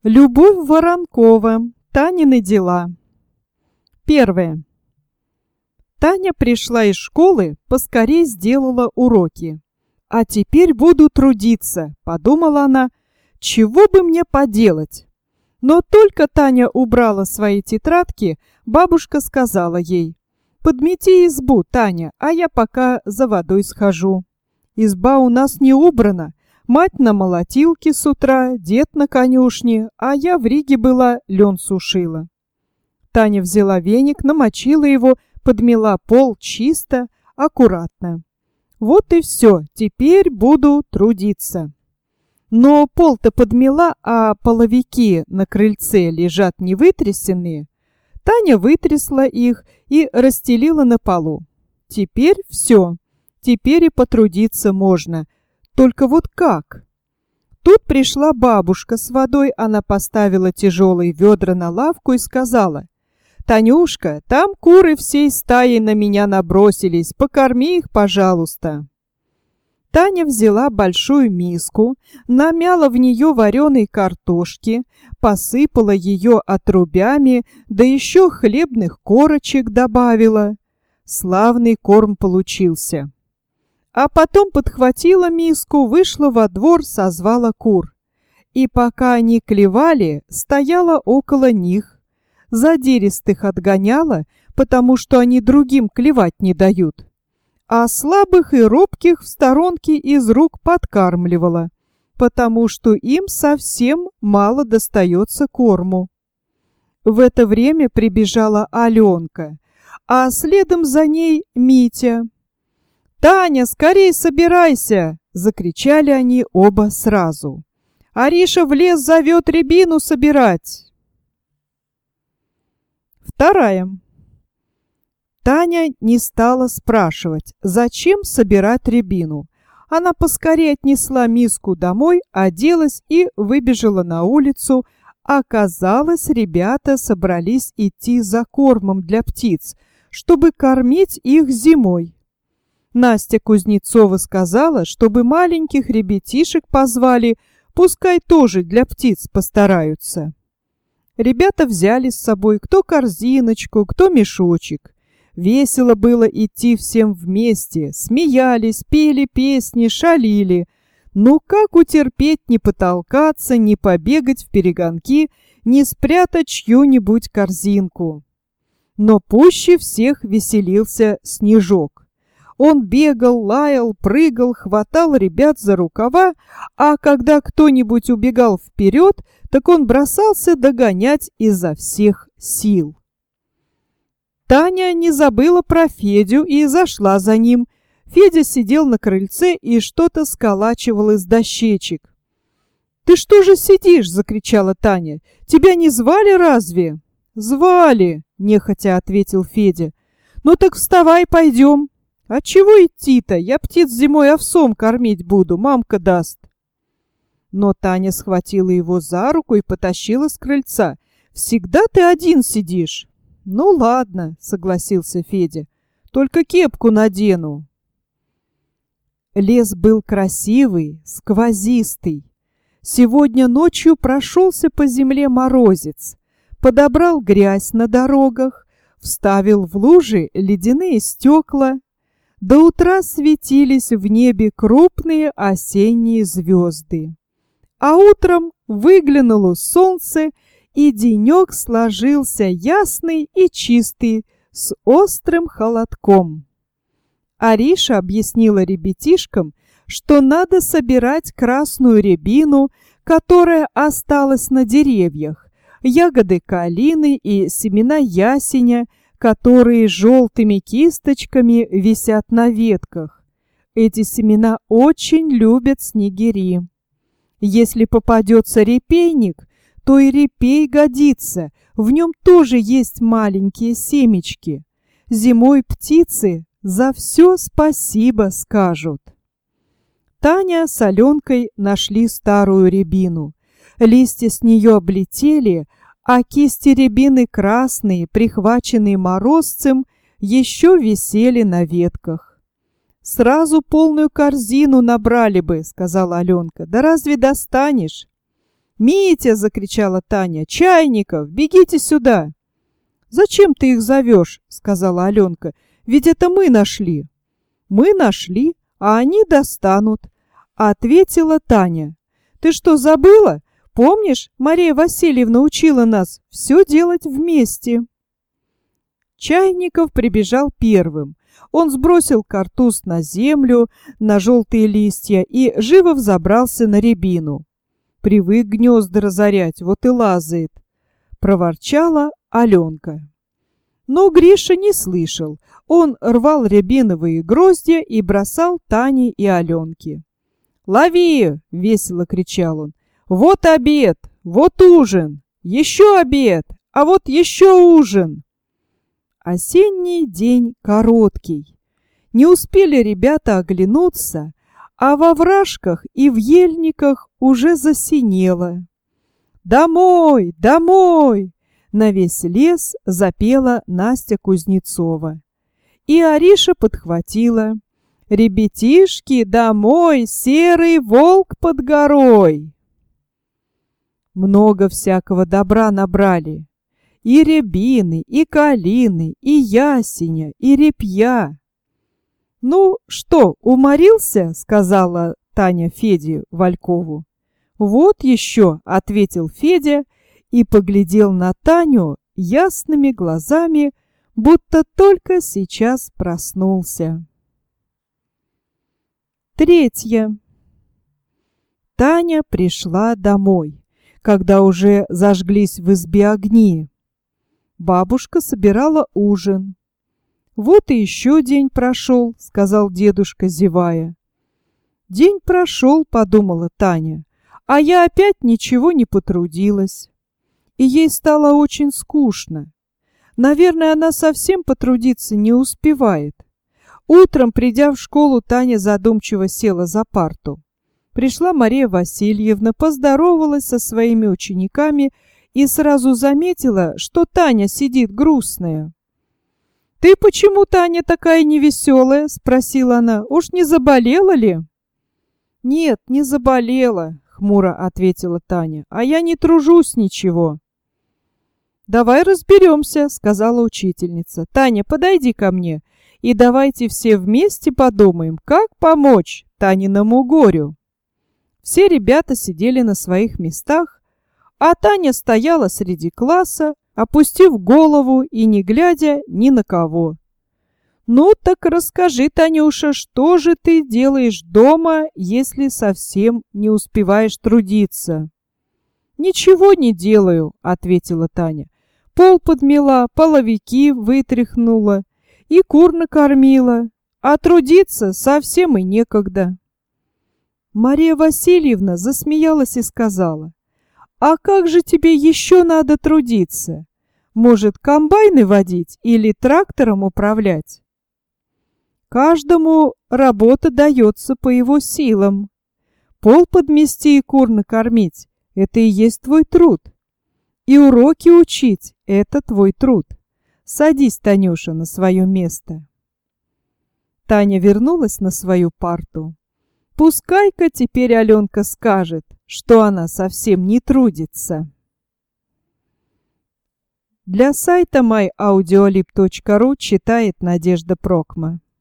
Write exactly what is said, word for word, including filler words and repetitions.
Любовь Воронкова. Танины дела. Первое. Таня пришла из школы, поскорей сделала уроки. «А теперь буду трудиться», — подумала она, — «чего бы мне поделать?» Но только Таня убрала свои тетрадки, бабушка сказала ей: «Подмети избу, Таня, а я пока за водой схожу». Изба у нас не убрана. Мать на молотилке с утра, дед на конюшне, а я в Риге была, лен сушила. Таня взяла веник, намочила его, подмела пол чисто, аккуратно. Вот и все, теперь буду трудиться. Но пол-то подмела, а половики на крыльце лежат невытрясенные. Таня вытрясла их и расстелила на полу. Теперь все, теперь и потрудиться можно. Только вот как? Тут пришла бабушка с водой, она поставила тяжелые ведра на лавку и сказала: «Танюшка, там куры всей стаей на меня набросились, покорми их, пожалуйста». Таня взяла большую миску, намяла в нее вареной картошки, посыпала ее отрубями, да еще хлебных корочек добавила. Славный корм получился. А потом подхватила миску, вышла во двор, созвала кур. И пока они клевали, стояла около них. Задиристых отгоняла, потому что они другим клевать не дают. А слабых и робких в сторонке из рук подкармливала, потому что им совсем мало достается корму. В это время прибежала Аленка, а следом за ней Митя. «Таня, скорей собирайся!» — закричали они оба сразу. «Ариша в лес зовет рябину собирать!» Вторая. Таня не стала спрашивать, зачем собирать рябину. Она поскорее отнесла миску домой, оделась и выбежала на улицу. Оказалось, ребята собрались идти за кормом для птиц, чтобы кормить их зимой. Настя Кузнецова сказала, чтобы маленьких ребятишек позвали, пускай тоже для птиц постараются. Ребята взяли с собой кто корзиночку, кто мешочек. Весело было идти всем вместе, смеялись, пели песни, шалили. Ну как утерпеть, не потолкаться, не побегать в перегонки, не спрятать чью-нибудь корзинку? Но пуще всех веселился Снежок. Он бегал, лаял, прыгал, хватал ребят за рукава, а когда кто-нибудь убегал вперед, так он бросался догонять изо всех сил. Таня не забыла про Федю и зашла за ним. Федя сидел на крыльце и что-то сколачивал из дощечек. «Ты что же сидишь?» — закричала Таня. «Тебя не звали разве?» «Звали», — нехотя ответил Федя. «Ну так вставай, пойдем». «А чего идти-то? Я птиц зимой овсом кормить буду, мамка даст». Но Таня схватила его за руку и потащила с крыльца. «Всегда ты один сидишь». «Ну ладно», — согласился Федя, — «только кепку надену». Лес был красивый, сквозистый. Сегодня ночью прошелся по земле морозец, подобрал грязь на дорогах, вставил в лужи ледяные стекла. До утра светились в небе крупные осенние звезды. А утром выглянуло солнце, и денек сложился ясный и чистый, с острым холодком. Ариша объяснила ребятишкам, что надо собирать красную рябину, которая осталась на деревьях, ягоды калины и семена ясеня, которые желтыми кисточками висят на ветках. Эти семена очень любят снегири. Если попадется репейник, то и репей годится, в нем тоже есть маленькие семечки. Зимой птицы за все спасибо скажут. Таня с Аленкой нашли старую рябину. Листья с нее облетели, а кисти рябины красные, прихваченные морозцем, еще висели на ветках. «Сразу полную корзину набрали бы», — сказала Аленка. «Да разве достанешь?» «Митя!» — закричала Таня. «Чайников! Бегите сюда!» «Зачем ты их зовешь?» — сказала Аленка. «Ведь это мы нашли». «Мы нашли, а они достанут», — ответила Таня. «Ты что, забыла? Помнишь, Мария Васильевна учила нас все делать вместе?» Чайников прибежал первым. Он сбросил картуз на землю, на желтые листья и живо взобрался на рябину. «Привык гнезда разорять, вот и лазает», — проворчала Аленка. Но Гриша не слышал. Он рвал рябиновые гроздья и бросал Тане и Аленке. «Лови!» — весело кричал он. «Вот обед! Вот ужин! Еще обед! А вот еще ужин!» Осенний день короткий. Не успели ребята оглянуться, а во вражках и в ельниках уже засинело. «Домой! Домой!» На весь лес запела Настя Кузнецова. И Ариша подхватила: «Ребятишки, домой! Серый волк под горой!» Много всякого добра набрали. И рябины, и калины, и ясеня, и репья. «Ну что, уморился?» — сказала Таня Феде Валькову. «Вот еще», — ответил Федя и поглядел на Таню ясными глазами, будто только сейчас проснулся. Третье. Таня пришла домой, когда уже зажглись в избе огни. Бабушка собирала ужин. «Вот и еще день прошел», — сказал дедушка, зевая. «День прошел», — подумала Таня, «а я опять ничего не потрудилась». И ей стало очень скучно. Наверное, она совсем потрудиться не успевает. Утром, придя в школу, Таня задумчиво села за парту. Пришла Мария Васильевна, поздоровалась со своими учениками и сразу заметила, что Таня сидит грустная. «Ты почему, Таня, такая невеселая?» — спросила она. «Уж не заболела ли?» «Нет, не заболела», — хмуро ответила Таня. «А я не тружусь ничего». «Давай разберемся», — сказала учительница. «Таня, подойди ко мне, и давайте все вместе подумаем, как помочь Таниному горю». Все ребята сидели на своих местах, а Таня стояла среди класса, опустив голову и не глядя ни на кого. «Ну так расскажи, Танюша, что же ты делаешь дома, если совсем не успеваешь трудиться?» «Ничего не делаю», — ответила Таня. «Пол подмела, половики вытряхнула и кур накормила, а трудиться совсем и некогда». Мария Васильевна засмеялась и сказала: «А как же тебе еще надо трудиться? Может, комбайны водить или трактором управлять?» «Каждому работа дается по его силам. Пол подмести и кур накормить — это и есть твой труд. И уроки учить — это твой труд. Садись, Танюша, на свое место». Таня вернулась на свою парту. Пускай-ка теперь Аленка скажет, что она совсем не трудится. Для сайта май аудиолиб точка ру читает Надежда Прокма.